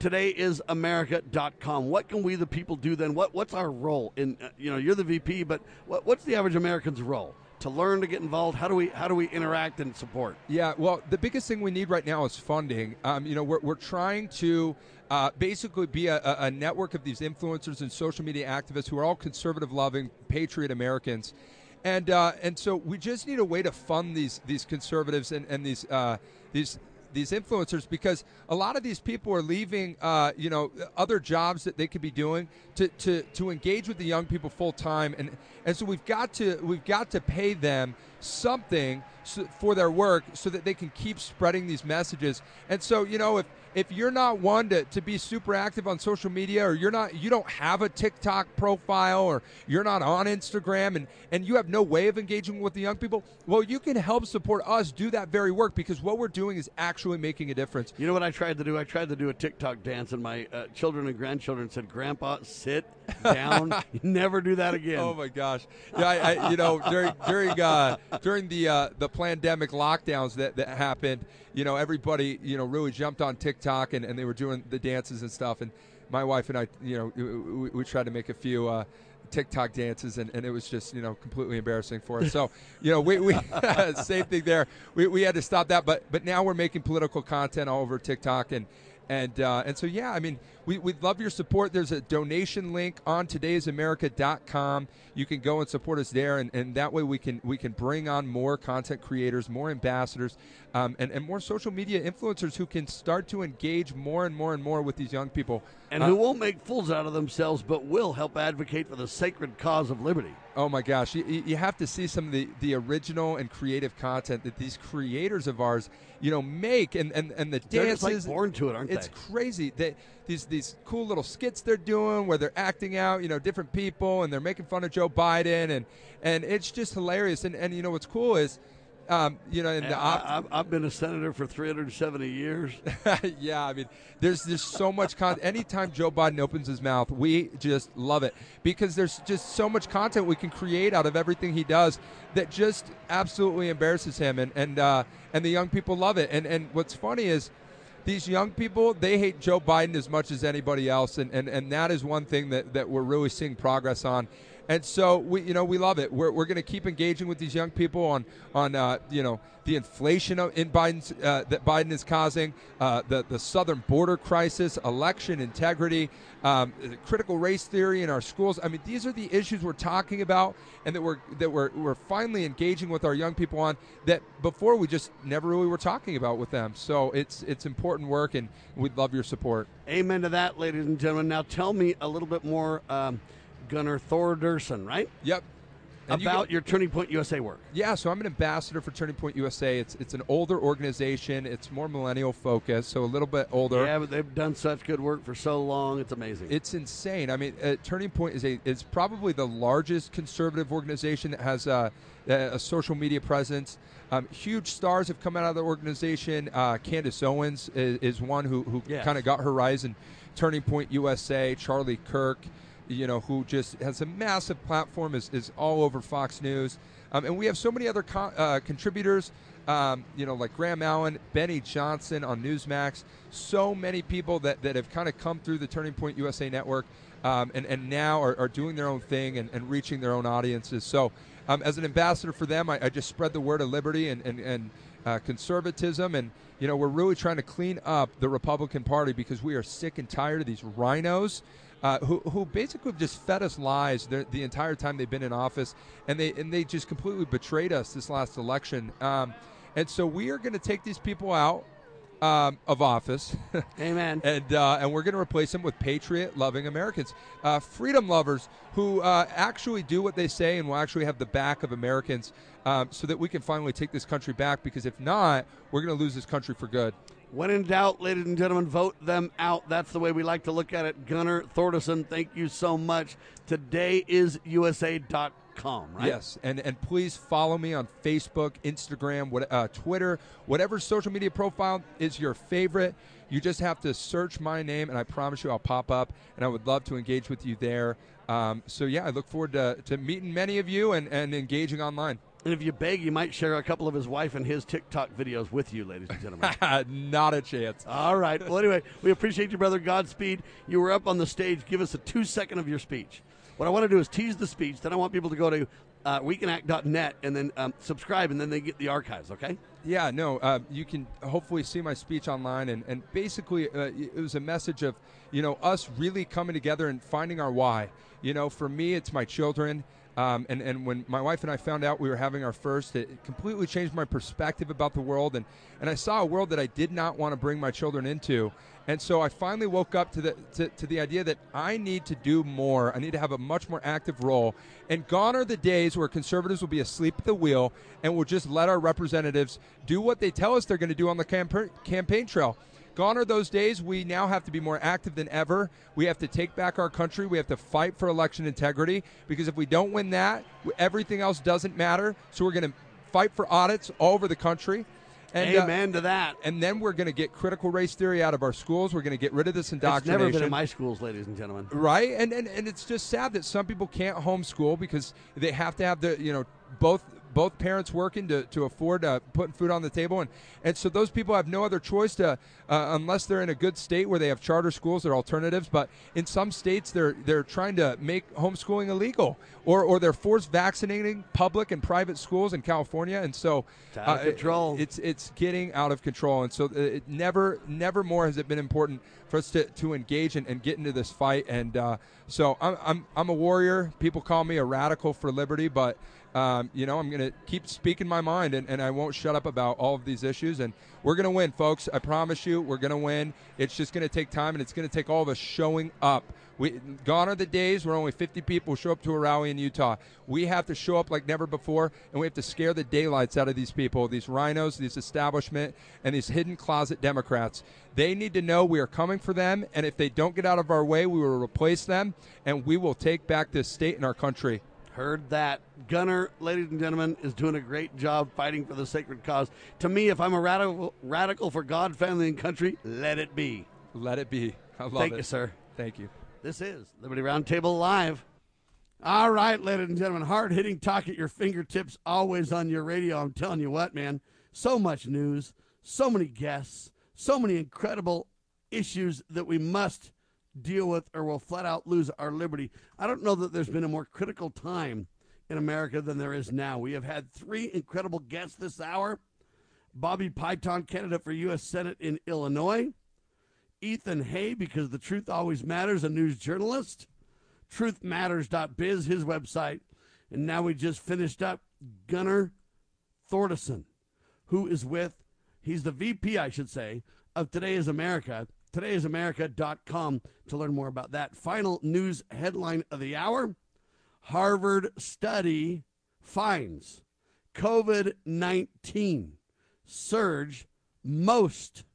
today is america dot com. What can we, the people, do then? What What's our role? In uh, you know, you're the V P, but what, what's the average American's role? To learn, to get involved? How do we how do we interact and support? Yeah, well, the biggest thing we need right now is funding. Um, you know, we're, we're trying to uh, basically be a, a network of these influencers and social media activists who are all conservative-loving, patriot Americans. And uh, and so we just need a way to fund these these conservatives and, and these uh, these these influencers, because a lot of these people are leaving, uh, you know, other jobs that they could be doing to, to, to engage with the young people full time, and and so we've got to we've got to pay them something so, for their work so that they can keep spreading these messages. And so, you know, if if you're not one to, to be super active on social media, or you're not, you don't have a TikTok profile, or you're not on Instagram, and, and you have no way of engaging with the young people, well, you can help support us do that very work, because what we're doing is actually making a difference. You know what I tried to do? I tried to do a TikTok dance, and my uh, children and grandchildren said, "Grandpa, sit down. Never do that again." Oh my gosh! Yeah, I, I, you know, during during uh, during the uh, the pandemic lockdowns that, that happened, you know, everybody, you know, really jumped on TikTok, and, and they were doing the dances and stuff. And my wife and I, you know, we, we tried to make a few uh, TikTok dances, and, and it was just, you know, completely embarrassing for us. So, you know, we, we same thing there. We, we had to stop that, but but now we're making political content all over TikTok, and and uh, and so yeah, I mean, we we'd love your support. There's a donation link on todays america dot com. You can go and support us there, and, and that way we can we can bring on more content creators, more ambassadors, um, and, and more social media influencers who can start to engage more and more and more with these young people. And uh, who won't make fools out of themselves, but will help advocate for the sacred cause of liberty. Oh my gosh, you, you have to see some of the, the original and creative content that these creators of ours, you know, make, and, and, and the They're dances. just like born to it, aren't it's they? It's crazy. They, these these cool little skits they're doing where they're acting out, you know, different people, and they're making fun of Joe Biden, and, and it's just hilarious. And, and you know what's cool is, um, you know, in the op- I, I've, I've been a senator for three hundred seventy years. Yeah, I mean, there's there's so much content. Anytime Joe Biden opens his mouth, we just love it, because there's just so much content we can create out of everything he does that just absolutely embarrasses him, and and uh, and the young people love it. And and what's funny is, these young people, they hate Joe Biden as much as anybody else, and, and, and that is one thing that, that we're really seeing progress on. And so we, you know, we love it. We're, we're going to keep engaging with these young people on, on uh, you know, the inflation in Biden's uh, that Biden is causing, uh, the the southern border crisis, election integrity, um, critical race theory in our schools. I mean, these are the issues we're talking about, and that we're that we're we're finally engaging with our young people on, that before we just never really were talking about with them. So it's it's important work, and we'd love your support. Amen to that, ladies and gentlemen. Now tell me a little bit more. Um, Gunnar Thordarson, right? Yep. And About you your Turning Point U S A work. Yeah, so I'm an ambassador for Turning Point U S A. It's it's an older organization. It's more millennial focused, so a little bit older. Yeah, but they've done such good work for so long. It's amazing. It's insane. I mean, uh, Turning Point is a is probably the largest conservative organization that has uh, a social media presence. Um, huge stars have come out of the organization. Uh, Candace Owens is, is one who, who yes. kind of got her rise in Turning Point U S A. Charlie Kirk, you know, who just has a massive platform, is, is all over Fox News. Um, and we have so many other co- uh, contributors, um, you know, like Graham Allen, Benny Johnson on Newsmax. So many people that, that have kind of come through the Turning Point U S A network, um, and, and now are, are doing their own thing and, and reaching their own audiences. So um, as an ambassador for them, I, I just spread the word of liberty and, and, and uh, conservatism. And, you know, we're really trying to clean up the Republican Party, because we are sick and tired of these rhinos Uh, who, who basically have just fed us lies the, the entire time they've been in office, and they and they just completely betrayed us this last election. Um, and so we are going to take these people out um, of office. Amen. and uh, and we're going to replace them with patriot-loving Americans, uh, freedom lovers who uh, actually do what they say and will actually have the back of Americans, um, so that we can finally take this country back. Because if not, we're going to lose this country for good. When in doubt, ladies and gentlemen, vote them out. That's the way we like to look at it. Gunnar Thordarson, thank you so much. Today is U S A dot com, right? Yes, and and please follow me on Facebook, Instagram, what, uh, Twitter, whatever social media profile is your favorite. You just have to search my name, and I promise you I'll pop up, and I would love to engage with you there. Um, so, yeah, I look forward to, to meeting many of you and, and engaging online. And if you beg, he might share a couple of his wife and his TikTok videos with you, ladies and gentlemen. Not a chance. All right. Well, anyway, we appreciate you, brother. Godspeed. You were up on the stage. Give us a two-second of your speech. What I want to do is tease the speech. Then I want people to go to uh, we can act dot net and then um, subscribe, and then they get the archives, okay? Yeah, no, uh, you can hopefully see my speech online. And, and basically, uh, it was a message of, you know, us really coming together and finding our why. You know, for me, it's my children. Um, and, and when my wife and I found out we were having our first, it completely changed my perspective about the world. And, and I saw a world that I did not want to bring my children into. And so I finally woke up to the to, to the idea that I need to do more. I need to have a much more active role. And gone are the days where conservatives will be asleep at the wheel and will just let our representatives do what they tell us they're going to do on the camp- campaign trail. Gone are those days. We now have to be more active than ever. We have to take back our country. We have to fight for election integrity, because if we don't win that, everything else doesn't matter. So we're going to fight for audits all over the country. And, Amen uh, to that. And then we're going to get critical race theory out of our schools. We're going to get rid of this indoctrination. It's never been in my schools, ladies and gentlemen. Right? And, and and it's just sad that some people can't homeschool because they have to have the, you know, both both parents working to, to afford uh, putting food on the table. And, and so those people have no other choice to, uh, unless they're in a good state where they have charter schools that are alternatives. But in some states, they're they're trying to make homeschooling illegal, or, or they're forced vaccinating public and private schools in California. And so it's out of uh, control. It, it's it's getting out of control. And so it never, never more has it been important for us to, to engage and, and get into this fight. And uh, so I'm, I'm, I'm a warrior. People call me a radical for liberty, but Um, you know, I'm going to keep speaking my mind, and, and I won't shut up about all of these issues. And we're going to win, folks. I promise you, we're going to win. It's just going to take time, and it's going to take all of us showing up. We, gone are the days where only fifty people show up to a rally in Utah. We have to show up like never before, and we have to scare the daylights out of these people, these rhinos, these establishment, and these hidden closet Democrats. They need to know we are coming for them, and if they don't get out of our way, we will replace them, and we will take back this state and our country. Heard that. Gunner, ladies and gentlemen, is doing a great job fighting for the sacred cause. To me, if I'm a radical radical for God, family, and country, let it be. Let it be. I love Thank it. you, sir. Thank you. This is Liberty Roundtable Live. All right, ladies and gentlemen, hard-hitting talk at your fingertips, always on your radio. I'm telling you what, man, so much news, so many guests, so many incredible issues that we must deal with or we'll flat out lose our liberty. I don't know that there's been a more critical time in America than there is now. We have had three incredible guests this hour. Bobby Python, candidate for U S Senate in Illinois. Ethan Hay, because the truth always matters, a news journalist. truth matters dot biz, his website. And now we just finished up Gunner Thordarson, who is with, he's the V P, I should say, of Today is America. today is america dot com to learn more about that. Final news headline of the hour. Harvard study finds COVID nineteen surge most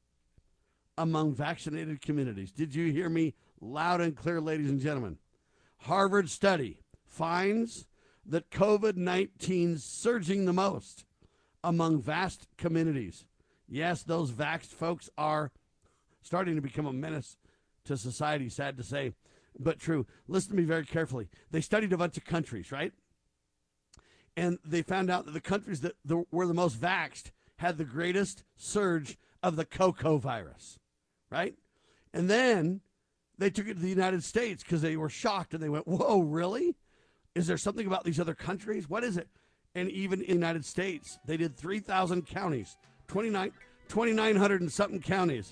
among vaccinated communities. Did you hear me loud and clear, ladies and gentlemen? Harvard study finds that COVID nineteen surging the most among vast communities. Yes, those vaxxed folks are starting to become a menace to society, sad to say, but true. Listen to me very carefully. They studied a bunch of countries, right? And they found out that the countries that the, were the most vaxxed had the greatest surge of the coco virus, right? And then they took it to the United States because they were shocked and they went, whoa, really? Is there something about these other countries? What is it? And even in the United States, they did three thousand counties, twenty-nine, twenty-nine hundred and something counties.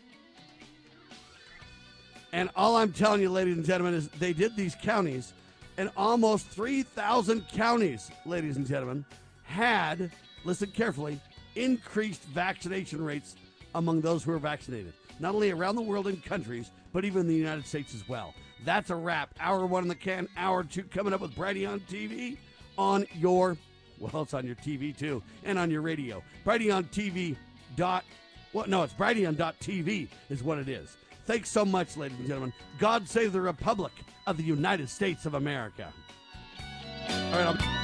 And all I'm telling you, ladies and gentlemen, is they did these counties, and almost three thousand counties, ladies and gentlemen, had, listen carefully, increased vaccination rates among those who are vaccinated. Not only around the world in countries, but even in the United States as well. That's a wrap. Hour one in the can, hour two coming up with Brighteon T V on your, well, it's on your T V too, and on your radio. Brighteon T V dot, well, no, it's Brighteon dot T V is what it is. Thanks so much, ladies and gentlemen. God save the Republic of the United States of America. All right, I'm